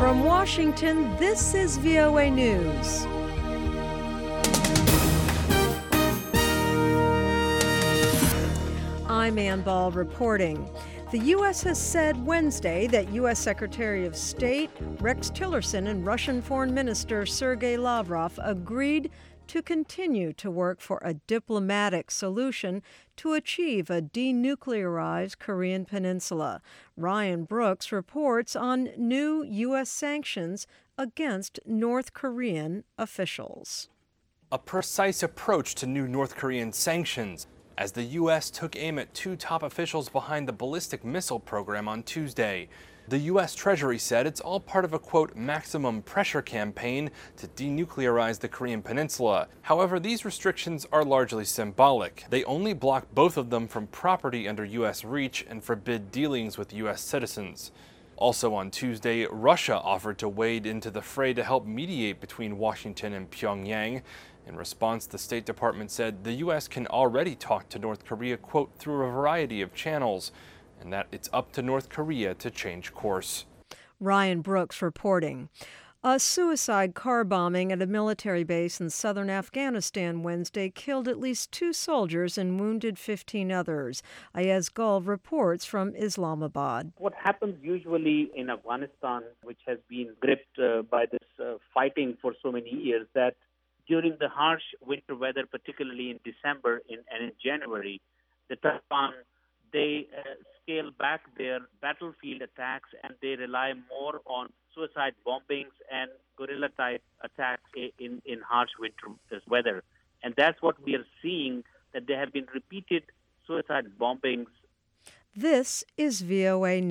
From Washington, this is VOA News. I'm Ann Ball reporting. The U.S. has said Wednesday that U.S. Secretary of State Rex Tillerson and Russian Foreign Minister Sergei Lavrov agreed to continue to work for a diplomatic solution to achieve a denuclearized Korean peninsula. Ryan Brooks reports on new U.S. sanctions against North Korean officials. A precise approach to new North Korean sanctions, as the U.S. took aim at two top officials behind the ballistic missile program on Tuesday. The U.S. Treasury said it's all part of a, quote, maximum pressure campaign to denuclearize the Korean peninsula. However, these restrictions are largely symbolic. They only block both of them from property under U.S. reach and forbid dealings with U.S. citizens. Also on Tuesday, Russia offered to wade into the fray to help mediate between Washington and Pyongyang. In response, the State Department said the U.S. can already talk to North Korea, quote, through a variety of channels, and that it's up to North Korea to change course. Ryan Brooks reporting. A suicide car bombing at a military base in southern Afghanistan Wednesday killed at least 2 soldiers and wounded 15 others. Ayaz Gul reports from Islamabad. What happens usually in Afghanistan, which has been gripped by this fighting for so many years, that during the harsh winter weather, particularly in December and in January, the Taliban, they scale back their battlefield attacks and they rely more on suicide bombings and guerrilla-type attacks in harsh winter weather. And that's what we are seeing, that there have been repeated suicide bombings. This is VOA News.